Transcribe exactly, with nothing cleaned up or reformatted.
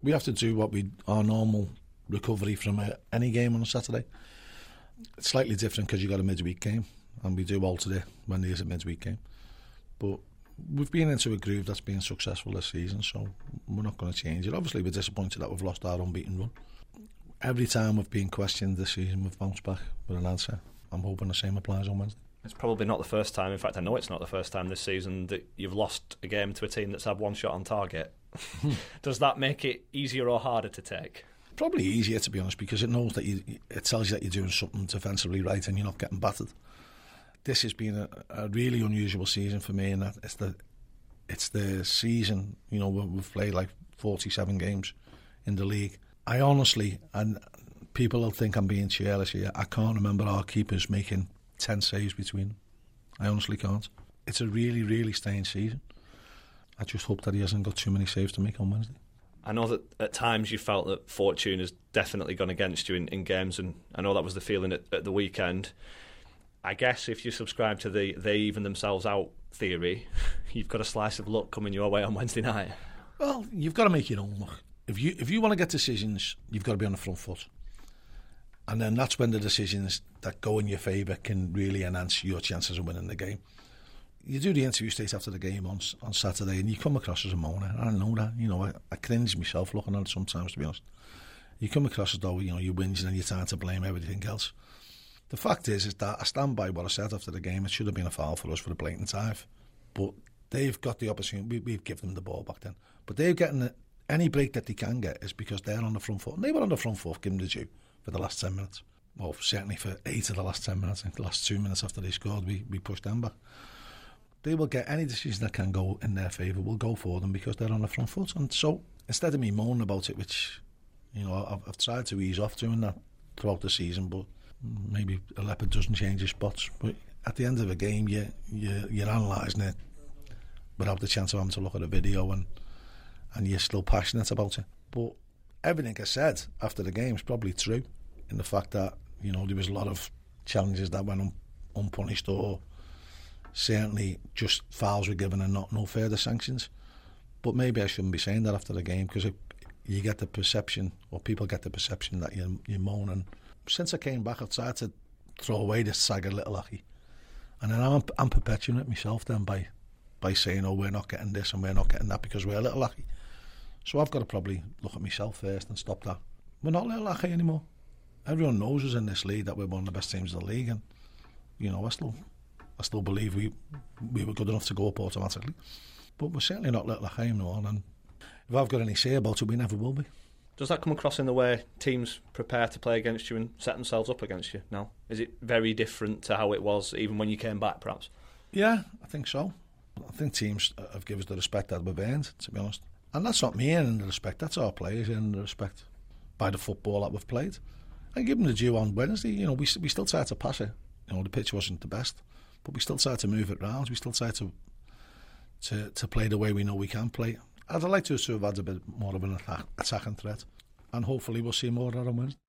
we have to do what we our normal recovery from uh, any game on a Saturday. It's slightly different because you got a midweek game, and we do alter it when there's a midweek game. But we've been into a groove that's been successful this season, so we're not going to change it. Obviously, we're disappointed that we've lost our unbeaten run. Every time we've been questioned this season, we've bounced back with an answer. I'm hoping the same applies on Wednesday. It's probably not the first time, in fact I know it's not the first time this season that you've lost a game to a team that's had one shot on target. Does that make it easier or harder to take? Probably easier, to be honest, because it knows that you, it tells you that you're doing something defensively right and you're not getting battered. This has been a, a really unusual season for me, and that it's the it's the season, you know, we've played like forty-seven games in the league. I honestly, and people will think I'm being cheerless here, I can't remember our keepers making ten saves between them. I honestly can't. It's a really, really strange season. I just hope that he hasn't got too many saves to make on Wednesday. I know that at times you felt that fortune has definitely gone against you in, in games, and I know that was the feeling at, at the weekend. I guess if you subscribe to the they even themselves out theory, you've got a slice of luck coming your way on Wednesday night. Well, you've got to make your own luck. If you if you want to get decisions, you've got to be on the front foot. And then that's when the decisions that go in your favour can really enhance your chances of winning the game. You do the interview straight after the game on on Saturday, and you come across as a moaner. I know that. You know, I, I cringe myself looking at it sometimes, to be honest. You come across as though, you know, you're whinging and you're trying to blame everything else. The fact is, is that I stand by what I said after the game. It should have been a foul for us for a blatant dive. But they've got the opportunity. We, we've given them the ball back then. But they're getting the, any break that they can get is because they're on the front foot. And they were on the front foot, give them the due, for the last ten minutes. Well, certainly for eight of the last ten minutes. I think the last two minutes after they scored, we, we pushed them back. They will get any decision that can go in their favour, will go for them because they're on the front foot. And so, instead of me moaning about it, which, you know, I've, I've tried to ease off doing that throughout the season, but maybe a leopard doesn't change his spots. But at the end of a game, you, you, you're analysing it without the chance of having to look at a video, and, and you're still passionate about it. But everything I said after the game is probably true, in the fact that, you know, there was a lot of challenges that went un, unpunished, or certainly just fouls were given and not no further sanctions. But maybe I shouldn't be saying that after the game, because you get the perception, or people get the perception, that you're, you're moaning. Since I came back, I've tried to throw away this saga little Aki, and then I'm, I'm perpetuating it myself then by by saying, oh, we're not getting this and we're not getting that because we're little Aki. So I've got to probably look at myself first and stop that. We're not little Aki anymore. Everyone knows us in this league that we're one of the best teams in the league, and you know, I still I still believe we we were good enough to go up automatically. But we're certainly not little Aki anymore, and if I've got any say about it, we never will be. Does that come across in the way teams prepare to play against you and set themselves up against you now? Is it very different to how it was even when you came back, perhaps? Yeah, I think so. I think teams have given us the respect that we've earned, to be honest. And that's not me earning the respect, that's our players earning the respect by the football that we've played. And give them the due on Wednesday. You know, we we still tried to pass it. You know, the pitch wasn't the best, but we still tried to move it round. We still tried to to to play the way we know we can play. I'd like to have had a bit more of an attack, attacking threat, and hopefully we'll see more of that on Wednesday.